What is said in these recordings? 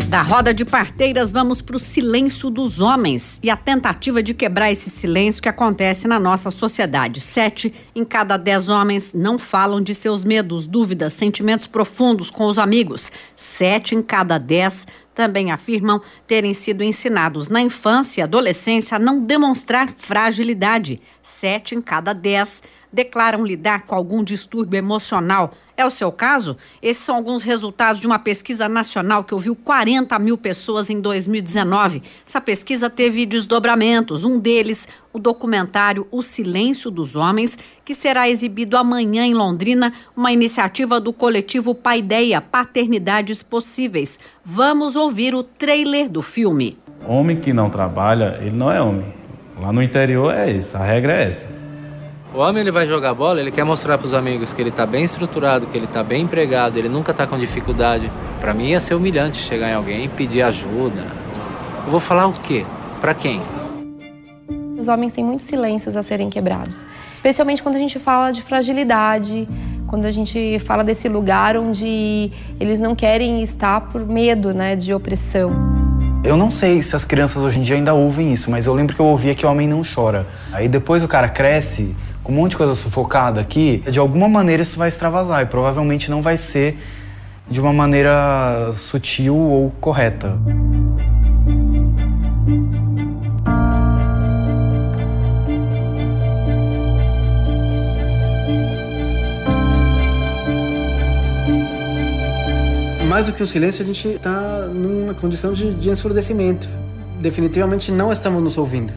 Da roda de parteiras, vamos para o silêncio dos homens e a tentativa de quebrar esse silêncio que acontece na nossa sociedade. 7 em cada 10 homens não falam de seus medos, dúvidas, sentimentos profundos com os amigos. 7 em cada 10 também afirmam terem sido ensinados na infância e adolescência a não demonstrar fragilidade. 7 em cada 10 declaram lidar com algum distúrbio emocional. É o seu caso? Esses são alguns resultados de uma pesquisa nacional que ouviu 40 mil pessoas em 2019. Essa pesquisa teve desdobramentos. Um deles, o documentário O Silêncio dos Homens, que será exibido amanhã em Londrina, uma iniciativa do coletivo Paideia, Paternidades Possíveis. Vamos ouvir o trailer do filme. Homem que não trabalha, ele não é homem. Lá no interior é isso, a regra é essa. O homem, ele vai jogar bola, ele quer mostrar pros amigos que ele tá bem estruturado, que ele tá bem empregado, ele nunca tá com dificuldade. Pra mim ia ser humilhante chegar em alguém e pedir ajuda. Eu vou falar o quê? Pra quem? Os homens têm muitos silêncios a serem quebrados. Especialmente quando a gente fala de fragilidade, quando a gente fala desse lugar onde eles não querem estar por medo, né, de opressão. Eu não sei se as crianças hoje em dia ainda ouvem isso, mas eu lembro que eu ouvia que o homem não chora. Aí depois o cara cresce com um monte de coisa sufocada aqui, de alguma maneira isso vai extravasar e provavelmente não vai ser de uma maneira sutil ou correta. Mais do que o silêncio, a gente está numa condição de ensurdecimento. Definitivamente não estamos nos ouvindo.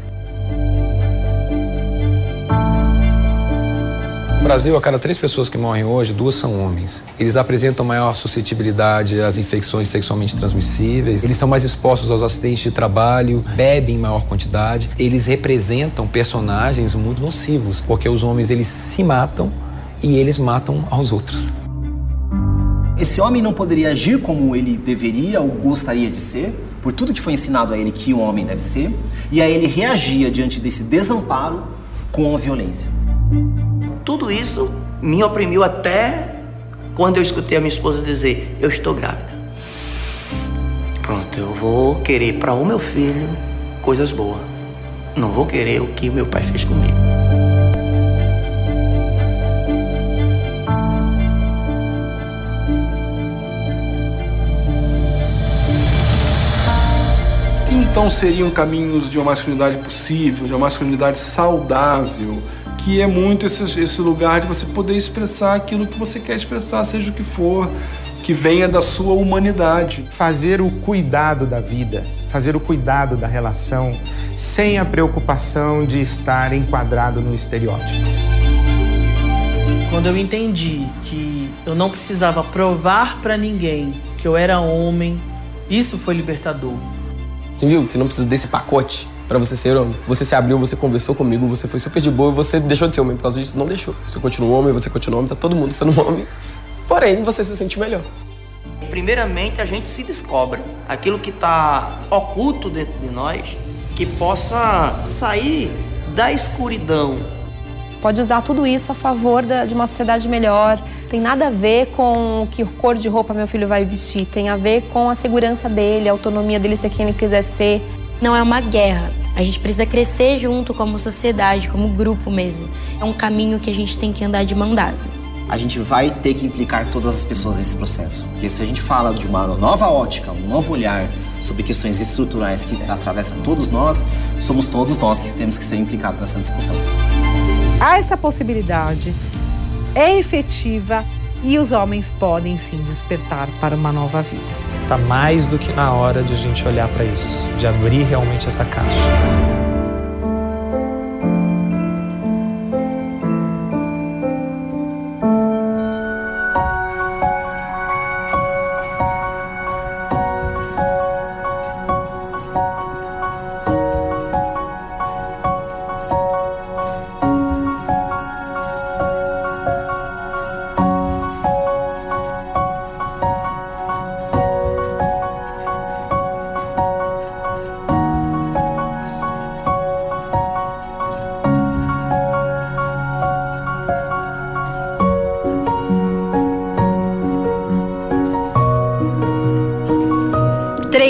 No Brasil, a cada 3 pessoas que morrem hoje, 2 são homens. Eles apresentam maior suscetibilidade às infecções sexualmente transmissíveis, eles estão mais expostos aos acidentes de trabalho, bebem em maior quantidade. Eles representam personagens muito nocivos, porque os homens eles se matam e eles matam aos outros. Esse homem não poderia agir como ele deveria ou gostaria de ser, por tudo que foi ensinado a ele que um homem deve ser, e aí ele reagia diante desse desamparo com a violência. Tudo isso me oprimiu até quando eu escutei a minha esposa dizer: eu estou grávida. Pronto, eu vou querer para o meu filho coisas boas. Não vou querer o que o meu pai fez comigo. Então seriam caminhos de uma masculinidade possível, de uma masculinidade saudável, que é muito esse lugar de você poder expressar aquilo que você quer expressar, seja o que for, que venha da sua humanidade. Fazer o cuidado da vida, fazer o cuidado da relação, sem a preocupação de estar enquadrado no estereótipo. Quando eu entendi que eu não precisava provar para ninguém que eu era homem, isso foi libertador. Você viu? Você não precisa desse pacote pra você ser homem. Você se abriu, você conversou comigo, você foi super de boa e você deixou de ser homem por causa disso. Não deixou. Você continua homem, você continua homem, tá todo mundo sendo homem. Porém, você se sente melhor. Primeiramente, a gente se descobre aquilo que tá oculto dentro de nós, que possa sair da escuridão. Pode usar tudo isso a favor de uma sociedade melhor. Tem nada a ver com que cor de roupa meu filho vai vestir. Tem a ver com a segurança dele, a autonomia dele ser quem ele quiser ser. Não é uma guerra. A gente precisa crescer junto como sociedade, como grupo mesmo. É um caminho que a gente tem que andar de mão dada. A gente vai ter que implicar todas as pessoas nesse processo. Porque se a gente fala de uma nova ótica, um novo olhar sobre questões estruturais que atravessam todos nós, somos todos nós que temos que ser implicados nessa discussão. Há essa possibilidade, é efetiva e os homens podem sim despertar para uma nova vida. Está mais do que na hora de a gente olhar para isso, de abrir realmente essa caixa.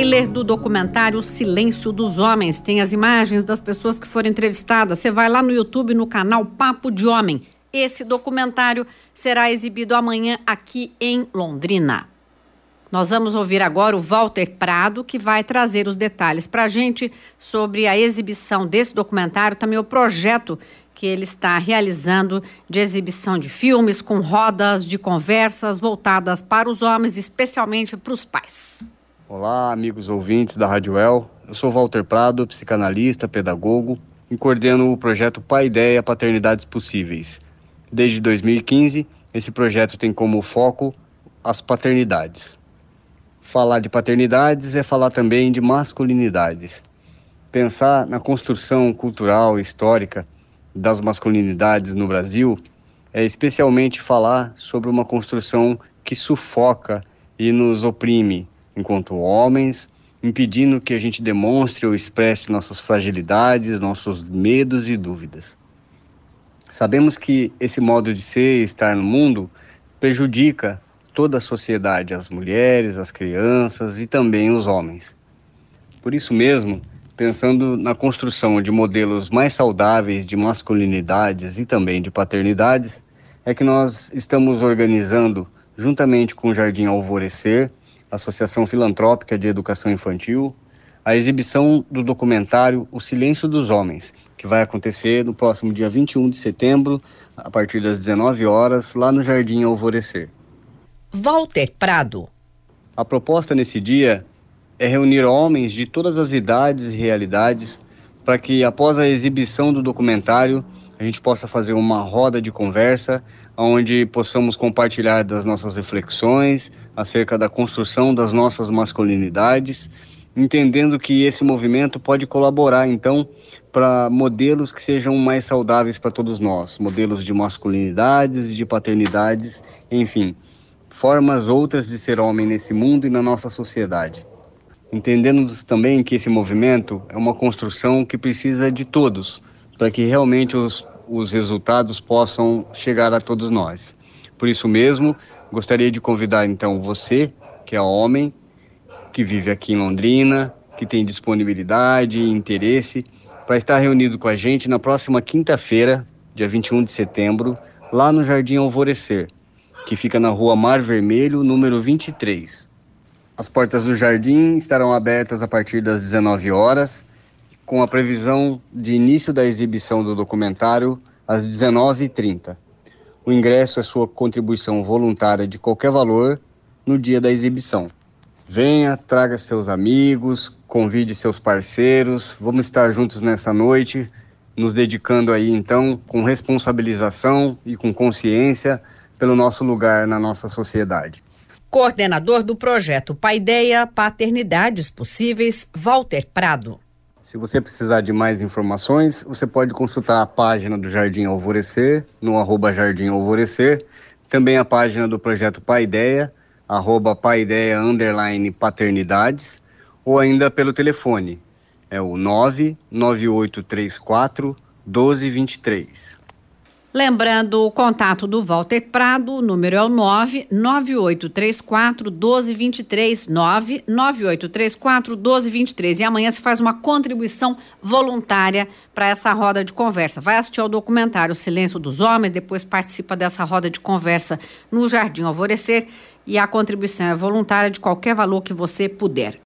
trailer do documentário Silêncio dos Homens. Tem as imagens das pessoas que foram entrevistadas. Você vai lá no YouTube, no canal Papo de Homem. Esse documentário será exibido amanhã aqui em Londrina. Nós vamos ouvir agora o Walter Prado, que vai trazer os detalhes para a gente sobre a exibição desse documentário, também o projeto que ele está realizando de exibição de filmes com rodas de conversas voltadas para os homens, especialmente para os pais. Olá, amigos ouvintes da Rádio El. Eu sou Walter Prado, psicanalista, pedagogo e coordeno o projeto Pai Ideia Paternidades Possíveis. Desde 2015, esse projeto tem como foco as paternidades. Falar de paternidades é falar também de masculinidades. Pensar na construção cultural e histórica das masculinidades no Brasil é especialmente falar sobre uma construção que sufoca e nos oprime enquanto homens, impedindo que a gente demonstre ou expresse nossas fragilidades, nossos medos e dúvidas. Sabemos que esse modo de ser e estar no mundo prejudica toda a sociedade, as mulheres, as crianças e também os homens. Por isso mesmo, pensando na construção de modelos mais saudáveis de masculinidades e também de paternidades, é que nós estamos organizando, juntamente com o Jardim Alvorecer, Associação Filantrópica de Educação Infantil, a exibição do documentário O Silêncio dos Homens, que vai acontecer no próximo dia 21 de setembro, a partir das 19 horas, lá no Jardim Alvorecer. Walter Prado. A proposta nesse dia é reunir homens de todas as idades e realidades para que, após a exibição do documentário, a gente possa fazer uma roda de conversa onde possamos compartilhar das nossas reflexões acerca da construção das nossas masculinidades, entendendo que esse movimento pode colaborar, então, para modelos que sejam mais saudáveis para todos nós, modelos de masculinidades e de paternidades, enfim, formas outras de ser homem nesse mundo e na nossa sociedade. Entendendo também que esse movimento é uma construção que precisa de todos, para que realmente os resultados possam chegar a todos nós. Por isso mesmo, gostaria de convidar então você, que é homem, que vive aqui em Londrina, que tem disponibilidade e interesse, para estar reunido com a gente na próxima quinta-feira, dia 21 de setembro, lá no Jardim Alvorecer, que fica na Rua Mar Vermelho, número 23. As portas do jardim estarão abertas a partir das 19 horas, com a previsão de início da exibição do documentário às 19h30. O ingresso é sua contribuição voluntária de qualquer valor no dia da exibição. Venha, traga seus amigos, convide seus parceiros, vamos estar juntos nessa noite, nos dedicando aí então com responsabilização e com consciência pelo nosso lugar na nossa sociedade. Coordenador do projeto Pai Ideia Paternidades Possíveis, Walter Prado. Se você precisar de mais informações, você pode consultar a página do Jardim Alvorecer, no @Jardim Alvorecer, também a página do projeto Pai Ideia, @paideia_paternidades, ou ainda pelo telefone, é o 99834 1223. Lembrando o contato do Walter Prado, o número é o 99834 1223, 99834 1223. E amanhã você faz uma contribuição voluntária para essa roda de conversa. Vai assistir ao documentário Silêncio dos Homens, depois participa dessa roda de conversa no Jardim Alvorecer, e a contribuição é voluntária de qualquer valor que você puder.